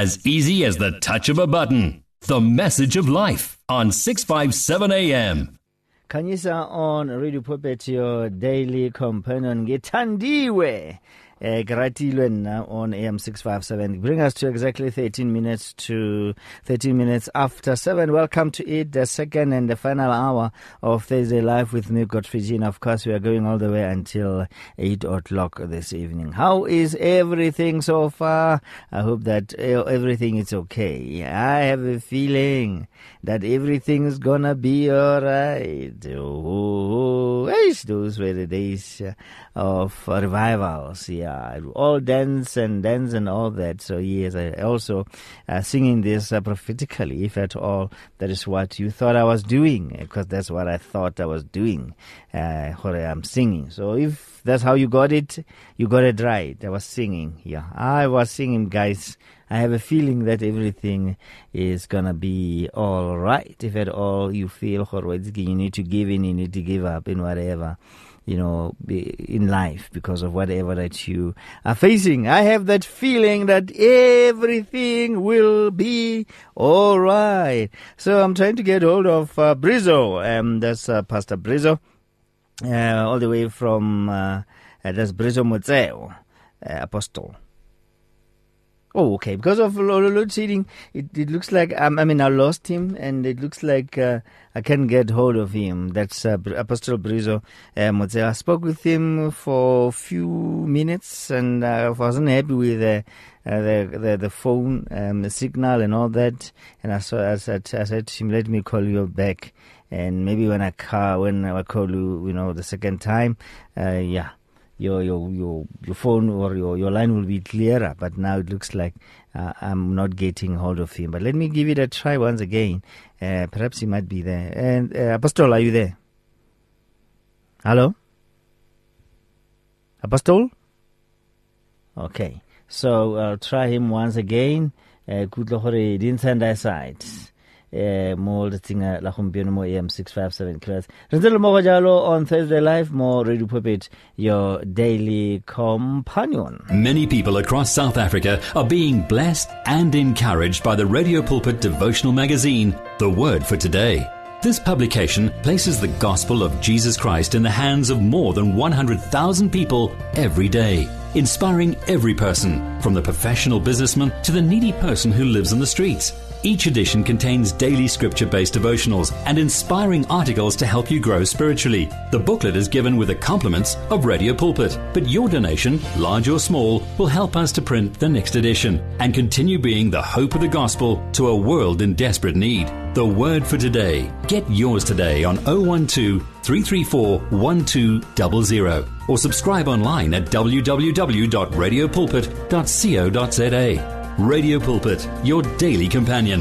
as easy as the touch of a button. The Message of Life on 657 AM. Khanyisa on Radio Pulpit, your daily companion. Ngethandiwe. Gratilwe now on AM 657. Bring us to exactly 13 minutes after 7. Welcome to it, the second and the final hour of Thursday Live with me, Godfrey Jean. Of course, we are going all the way until 8 o'clock this evening. How is everything so far? I hope that everything is okay. I have a feeling that everything is gonna be alright. Those were the days of revivals. Yeah, all dance and all that. So yes, I also singing this prophetically, if at all that is what you thought I was doing, because that's what I thought I was doing. What I'm singing. So if that's how you got it right. I was singing. Yeah, I was singing, guys. I have a feeling that everything is gonna be all right. If at all you feel you need to give in, you need to give up in whatever, in life because of whatever that you are facing. I have that feeling that everything will be all right. So I'm trying to get hold of Brizo. That's Pastor Brizo, all the way from, that's Brizo Motseo, Apostle. Oh, okay. Because of load shedding, it looks like, I lost him, and it looks like I can't get hold of him. That's Apostle Brizo Motseo. I spoke with him for a few minutes, and I wasn't happy with the phone signal and all that. And I said to him, let me call you back. And maybe when I call you, the second time, your phone or your line will be clearer, but now it looks like I'm not getting hold of him. But let me give it a try once again. Perhaps he might be there. And Apostle, are you there? Hello? Apostle? Okay. So I'll try him once again. Kutlahore didn't send aside. More the thing la gompieno mo AM 657 class. Rentelo mo jalo on Thursday Live, more Radio Pulpit, your daily companion. Many people across South Africa are being blessed and encouraged by the Radio Pulpit devotional magazine, The Word for Today. This publication places the gospel of Jesus Christ in the hands of more than 100,000 people every day, inspiring every person, from the professional businessman to the needy person who lives on the streets. Each edition contains daily scripture-based devotionals and inspiring articles to help you grow spiritually. The booklet is given with the compliments of Radio Pulpit, but your donation, large or small, will help us to print the next edition and continue being the hope of the gospel to a world in desperate need. The Word for Today. Get yours today on 012-334-1200 or subscribe online at www.radiopulpit.co.za. Radio Pulpit, your daily companion.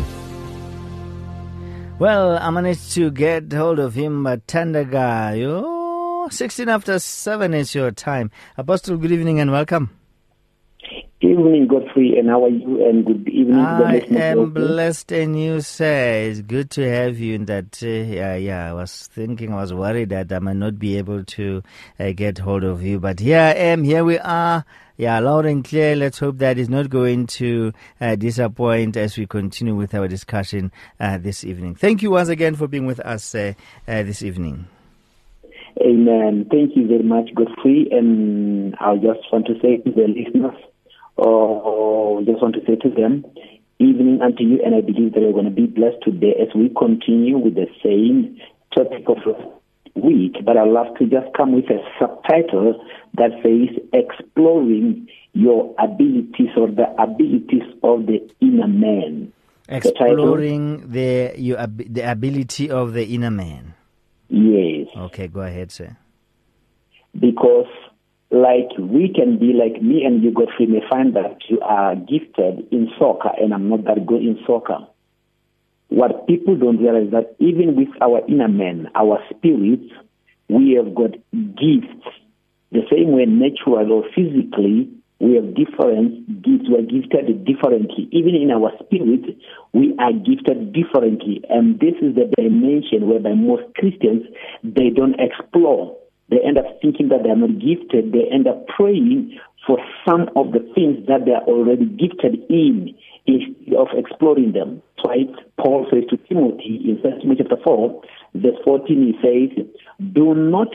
Well, I managed to get hold of him, but Tandaga, 16 after 7 is your time. Apostle, good evening and welcome. Evening, Godfrey, and how are you? And good evening. I am blessed, and you say it's good to have you. In that, I was worried that I might not be able to get hold of you, but here I am. Here we are. Yeah, loud and clear. Let's hope that is not going to disappoint as we continue with our discussion this evening. Thank you once again for being with us this evening. Amen. Thank you very much, Godfrey. And I just want to say to the listeners, just want to say to them, evening unto you, and I believe that we're going to be blessed today as we continue with the same topic of week, but I'd love to just come with a subtitle that says exploring your abilities, or the abilities of the inner man. Exploring the ability of the inner man. Yes. Okay, go ahead, sir. Because like we can be like me and you, Godfrey, may find that you are gifted in soccer and I'm not that good in soccer. What people don't realize that even with our inner man, our spirits, we have got gifts. The same way naturally or physically, we have different gifts. We are gifted differently. Even in our spirit, we are gifted differently. And this is the dimension whereby most Christians, they don't explore. They end up thinking that they are not gifted. They end up praying for some of the things that they are already gifted in. instead of exploring them. That's why Paul says to Timothy in 1 Timothy chapter 4, verse 14, he says, do not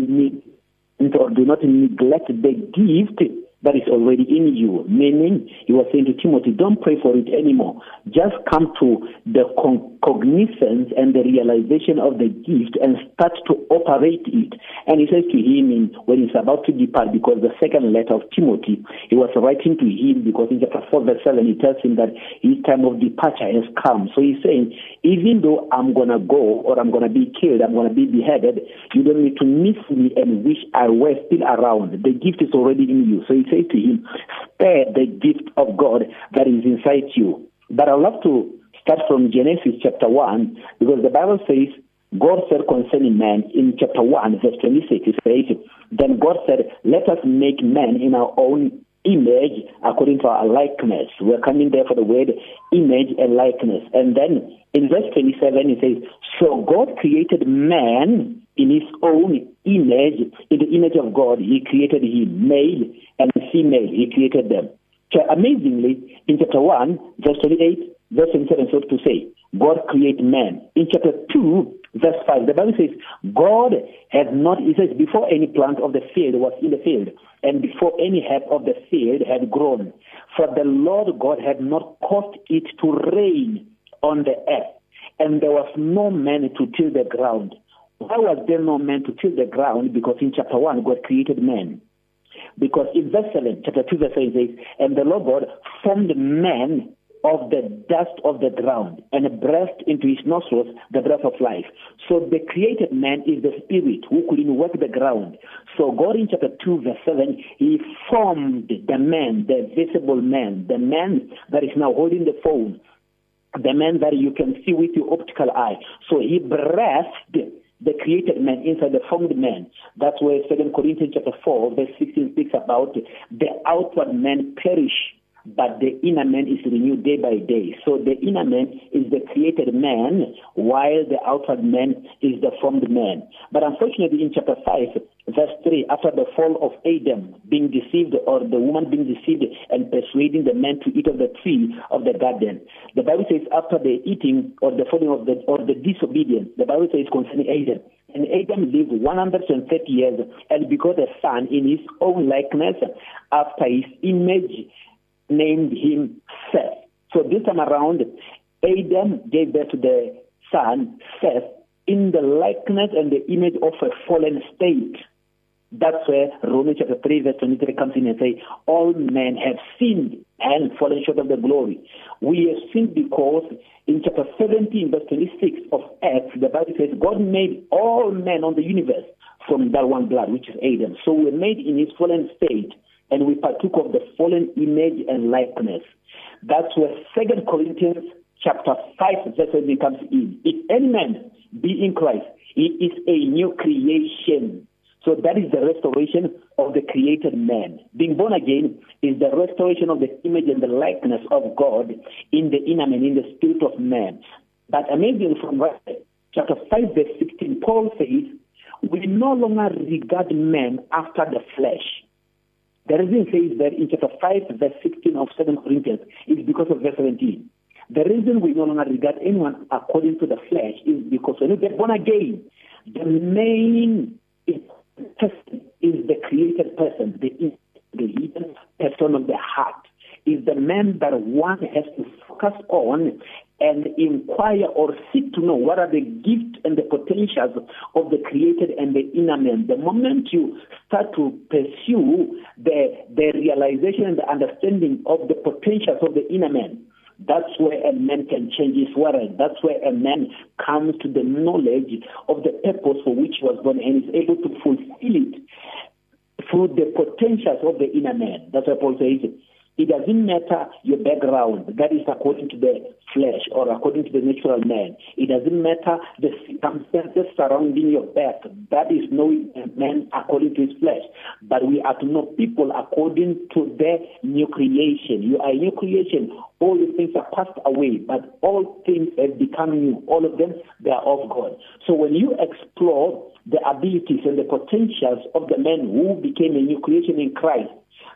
neglect the gift that is already in you. Meaning, he was saying to Timothy, don't pray for it anymore. Just come to the cognizance and the realization of the gift and start to operate it. And he says to him when he's about to depart, because the second letter of Timothy, he was writing to him because in chapter 4 verse 7, he tells him that his time of departure has come. So he's saying, even though I'm going to go or I'm going to be killed, I'm going to be beheaded, you don't need to miss me and wish I were still around. The gift is already in you. So he says to him, spare the gift of God that is inside you. But I'd love to start from Genesis chapter 1, because the Bible says, God said concerning man in chapter 1, verse 26, it says, then God said, let us make man in our own image according to our likeness. We're coming there for the word image and likeness. And then in verse 27, it says, so God created man in his own image, in the image of God, he created him, male and female, he created them. So amazingly, in chapter 1, verse 28, verse 27, so to say, God created man. In chapter 2, verse 5, the Bible says, God had not, it says, before any plant of the field was in the field, and before any herb of the field had grown, for the Lord God had not caused it to rain on the earth, and there was no man to till the ground. Why was there no man to till the ground? Because in chapter 1, God created man. Because in verse 7, chapter 2, verse 7 says, and the Lord God formed man of the dust of the ground and breathed into his nostrils the breath of life. So the created man is the spirit who could work the ground. So God in chapter 2, verse 7, he formed the man, the visible man, the man that is now holding the phone, the man that you can see with your optical eye. So he breathed the created man inside the formed man. That's where 2 Corinthians chapter 4, verse 16 speaks about the outward man perish, but the inner man is renewed day by day. So the inner man is the created man, while the outward man is the formed man. But unfortunately, in chapter 5, verse 3, after the fall of Adam being deceived, or the woman being deceived and persuading the man to eat of the tree of the garden, the Bible says after the eating or the falling of the disobedience, the Bible says concerning Adam, and Adam lived 130 years and begot a son in his own likeness after his image, named him Seth. So this time around, Adam gave birth to the son Seth in the likeness and the image of a fallen state. That's where Romans chapter 3 verse 23 comes in and says, all men have sinned and fallen short of the glory. We have sinned because in chapter 17 verse 26 of Acts, the Bible says God made all men on the universe from that one blood, which is Adam. So we're made in his fallen state, and we partook of the fallen image and likeness. That's where 2 Corinthians chapter 5 verse 20 comes in. If any man be in Christ, he is a new creation. So that is the restoration of the created man. Being born again is the restoration of the image and the likeness of God in the inner man, in the spirit of man. But amazing, from chapter 5 verse 16, Paul says, we no longer regard men after the flesh. The reason says that in chapter 5, verse 16 of 2 Corinthians is because of verse 17. The reason we no longer regard anyone according to the flesh is because when you get born again, the main person is the created person, the hidden person of the heart, is the man that one has to focus on and inquire or seek to know what are the gifts and the potentials of the created and the inner man. The moment you start to pursue the realization and the understanding of the potentials of the inner man, that's where a man can change his world. That's where a man comes to the knowledge of the purpose for which he was born and is able to fulfill it through the potentials of the inner man. That's why Paul says, it doesn't matter your background, that is according to the flesh or according to the natural man. It doesn't matter the circumstances surrounding your birth, that is knowing a man according to his flesh. But we are to know people according to their new creation. You are a new creation. All the things are passed away, but all things have become new. All of them, they are of God. So when you explore the abilities and the potentials of the man who became a new creation in Christ,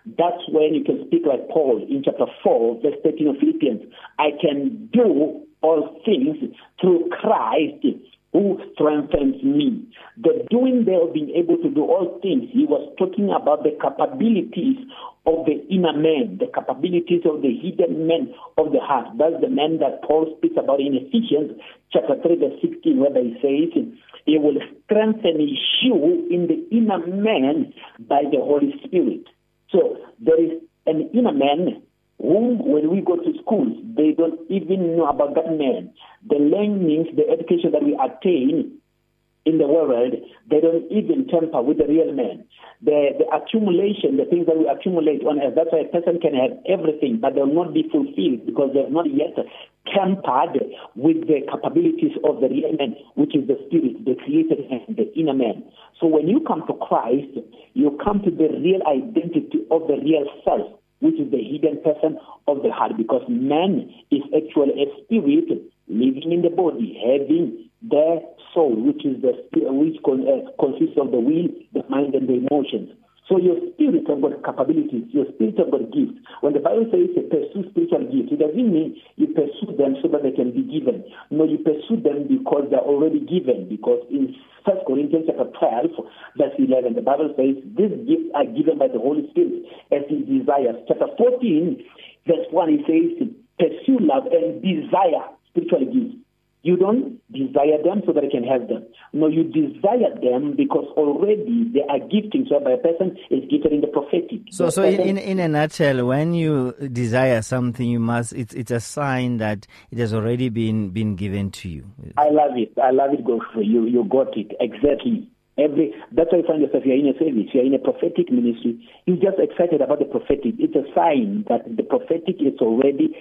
That's when you can speak like Paul in chapter 4, verse 13 of Philippians. I can do all things through Christ who strengthens me. The doing there of being able to do all things, he was talking about the capabilities of the inner man, the capabilities of the hidden man of the heart. That's the man that Paul speaks about in Ephesians chapter 3, verse 16, where he says, he will strengthen you in the inner man by the Holy Spirit. So there is an inner man whom, when we go to schools, they don't even know about that man. The learnings, the education that we attain in the world, they don't even tamper with the real man. The accumulation, the things that we accumulate on earth, that's why a person can have everything, but they'll not be fulfilled because they're not yet tampered with the capabilities of the real man, which is the spirit, the created man, the inner man. So when you come to Christ, you come to the real identity of the real self, which is the hidden person of the heart, because man is actually a spirit living in the body, having the soul, which is the spirit, which consists of the will, the mind, and the emotions. So your spirit have got capabilities, your spirit have got gifts. When the Bible says you pursue spiritual gifts, it doesn't mean you pursue them so that they can be given. No, you pursue them because they're already given. Because in 1 Corinthians chapter 12, verse 11, the Bible says these gifts are given by the Holy Spirit as he desires. Chapter 14, verse 1, it says, pursue love and desire spiritual gifts. You don't desire them so that you can have them. No, you desire them because already they are giftings whereby a person is gifted in the prophetic. So in a nutshell, when you desire something, you must. It's a sign that it has already been given to you. I love it, Godfrey. You got it exactly. That's why you find yourself, you're in a service, you're in a prophetic ministry. You're just excited about the prophetic. It's a sign that the prophetic is already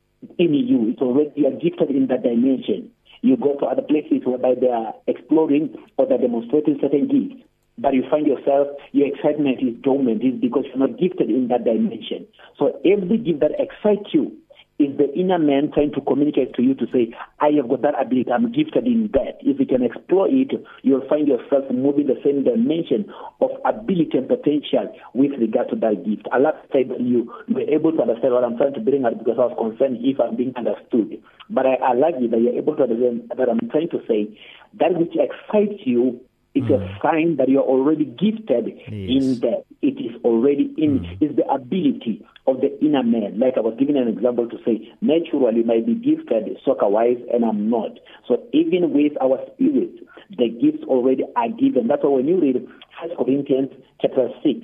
in you. It's already, you are gifted in that dimension. You go to other places whereby they are exploring or they're demonstrating certain gifts, but you find yourself, your excitement is dormant. It's because you're not gifted in that dimension. So every gift that excites you is the inner man trying to communicate to you to say, I have got that ability, I'm gifted in that. If you can explore it, you'll find yourself moving the same dimension of ability and potential with regard to that gift. I love to say that you were able to understand what I'm trying to bring out because I was concerned if I'm being understood. But I like it that you're able to understand that I'm trying to say that which excites you is a sign that you're already gifted in that. It is already in, is the ability of the inner man. Like I was giving an example to say, naturally you might be gifted soccer-wise and I'm not. So even with our spirit, the gifts already are given. That's why when you read 1 Corinthians chapter 6,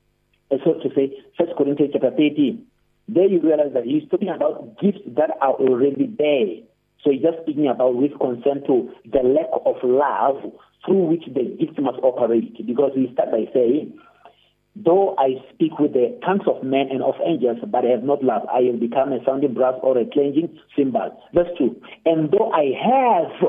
so to say 1 Corinthians chapter 13, there you realize that he's talking about gifts that are already there. So he's just speaking about with concern to the lack of love through which the gift must operate. Because we start by saying, though I speak with the tongues of men and of angels, but I have not love, I have become a sounding brass or a clanging cymbal. Verse 2. And though I have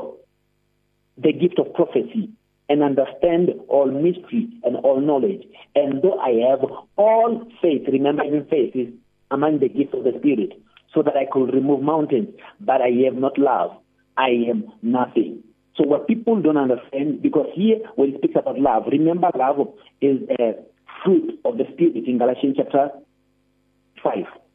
the gift of prophecy and understand all mystery and all knowledge, and though I have all faith, remember even faith is among the gifts of the Spirit, so that I could remove mountains, but I have not love, I am nothing. So what people don't understand, because here when it speaks about love, remember love is a fruit of the Spirit in Galatians chapter 5.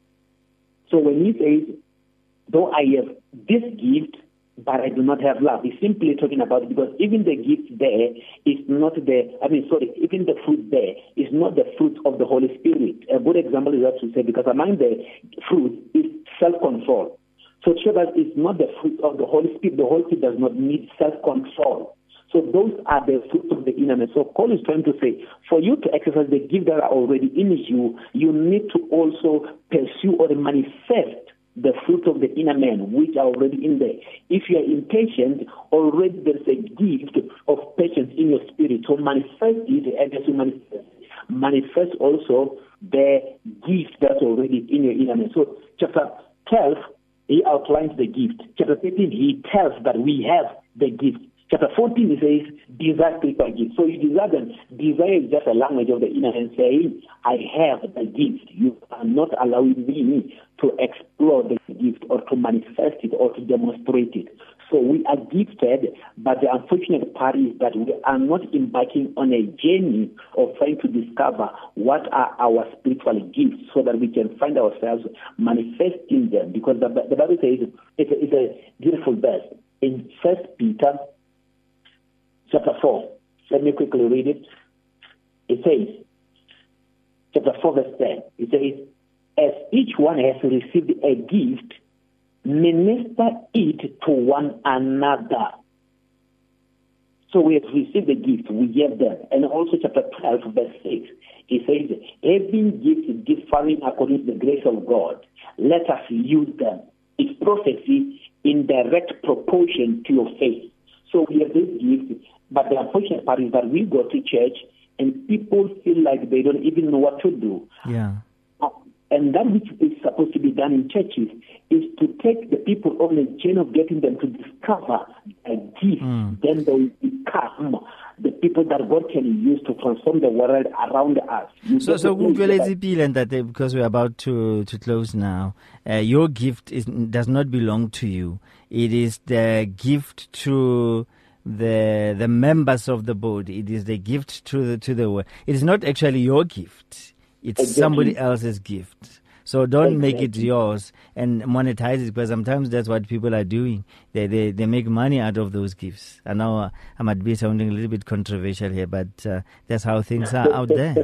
So when he says, though I have this gift, but I do not have love, he's simply talking about it because even the gift there is not even the fruit there is not the fruit of the Holy Spirit. A good example is that to say, because among the fruit is self-control. So it shows that it's not the fruit of the Holy Spirit. The Holy Spirit does not need self-control. So those are the fruits of the inner man. So Paul is trying to say, for you to exercise the gifts that are already in you, you need to also pursue or manifest the fruit of the inner man, which are already in there. If you are impatient, already there's a gift of patience in your spirit. So manifest it, and as you manifest also the gift that's already in your inner man. So chapter 12, he outlines the gift. Chapter 13, he tells that we have the gift. Chapter 14, he says, desire spiritual gifts. So you desire them. Desire is just a language of the inner man saying, I have the gift. You are not allowing me to explore the gift or to manifest it or to demonstrate it. So we are gifted, but the unfortunate part is that we are not embarking on a journey of trying to discover what are our spiritual gifts so that we can find ourselves manifesting them. Because the Bible says, it's a beautiful verse in 1 Peter chapter 4. Let me quickly read it. It says, chapter 4 verse 10, it says, as each one has received a gift, minister it to one another. So we have received the gift, we give them. And also chapter 12 verse 6, it says, having gifts differing according to the grace of God, let us use them. It's prophecy in direct proportion to your faith. So we have this gift, but the unfortunate part is that we go to church and people feel like they don't even know what to do. Yeah. And that which is supposed to be done in churches is to take the people on a journey of getting them to discover a gift. Then they will become the people that God can use to transform the world around us. So because we're about to close now, your gift does not belong to you. It is the gift to the members of the body. It is the gift to the world. It is not actually your gift. It's somebody else's gift. So don't make it yours and monetize it, because sometimes that's what people are doing. They make money out of those gifts. I know I might be sounding a little bit controversial here, but that's how things are out there.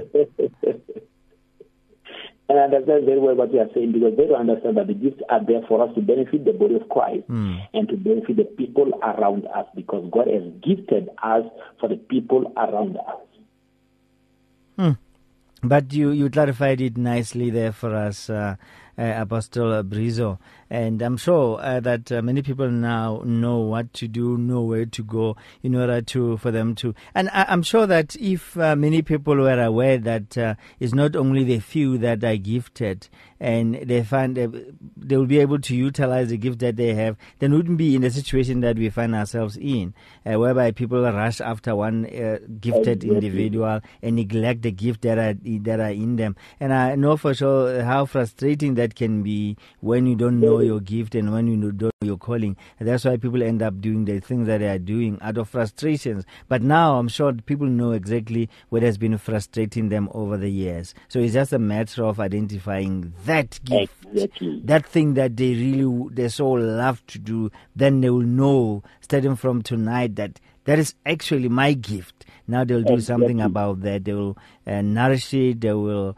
And I understand very well what you are saying, because they don't understand that the gifts are there for us to benefit the body of Christ and to benefit the people around us, because God has gifted us for the people around us. But you clarified it nicely there for us, Apostle Brizo. And I'm sure that many people now know what to do, know where to go in order for them to. And I'm sure that if many people were aware that it's not only the few that are gifted, and they find they will be able to utilize the gift that they have, then we wouldn't be in the situation that we find ourselves in, whereby people rush after one gifted individual and neglect the gift that are in them. And I know for sure how frustrating that can be when you don't know your gift and when you don't know your calling. And that's why people end up doing the things that they are doing out of frustrations. But now I'm sure people know exactly what has been frustrating them over the years. So it's just a matter of identifying that gift, that thing that they so love to do. Then they will know, starting from tonight, that is actually my gift. Now they'll do something about that. They will nourish it. They will,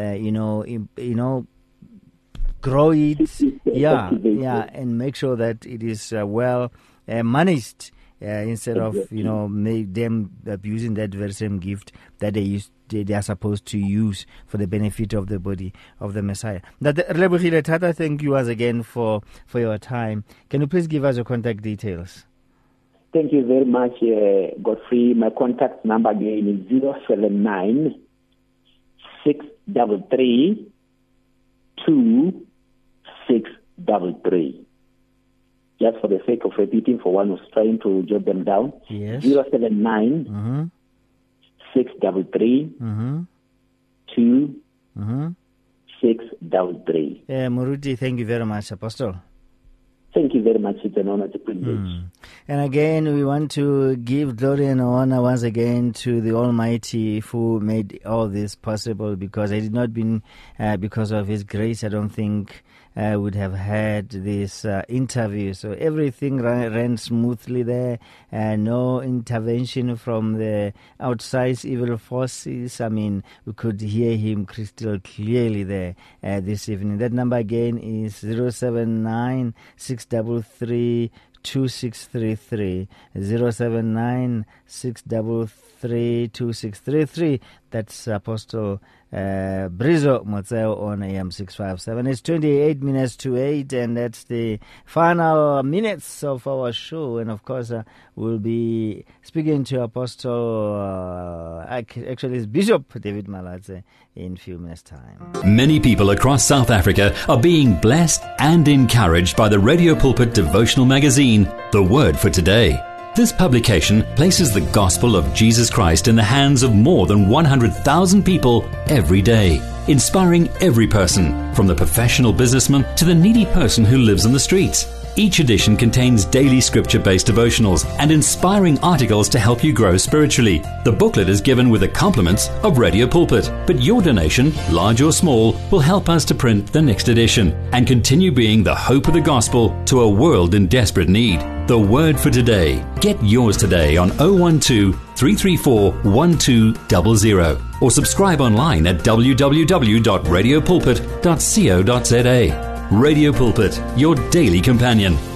grow it, and make sure that it is well managed, instead of them abusing that very same gift that they are supposed to use for the benefit of the body of the Messiah. Tata, thank you once again for your time. Can you please give us your contact details? Thank you very much, Godfrey. My contact number again is 079 633 2633. Just for the sake of repeating, for one who's trying to jot them down. Yes. 079 633 2633. Muruti, thank you very much, Apostle. Thank you very much. It's an honor to privilege. And again, we want to give glory and honor once again to the Almighty who made all this possible, because it had not been because of His grace, I don't think would have had this interview. So everything ran smoothly there, no intervention from the outside evil forces. I mean, we could hear him crystal clearly there this evening. That number again is 079 633 2633, 079 633 2633. That's Apostle Brizo Motseo on AM 657. It's 28 minutes to 8, and that's the final minutes of our show. And of course, we'll be speaking to Apostle, actually it's Bishop David Malatse, in a few minutes' time. Many people across South Africa are being blessed and encouraged by the Radio Pulpit devotional magazine, The Word for Today. This publication places the gospel of Jesus Christ in the hands of more than 100,000 people every day, inspiring every person, from the professional businessman to the needy person who lives on the streets. Each edition contains daily scripture-based devotionals and inspiring articles to help you grow spiritually. The booklet is given with the compliments of Radio Pulpit, but your donation, large or small, will help us to print the next edition and continue being the hope of the gospel to a world in desperate need. The Word for Today. Get yours today on 012 334 1200 or subscribe online at www.radiopulpit.co.za. Radio Pulpit, your daily companion.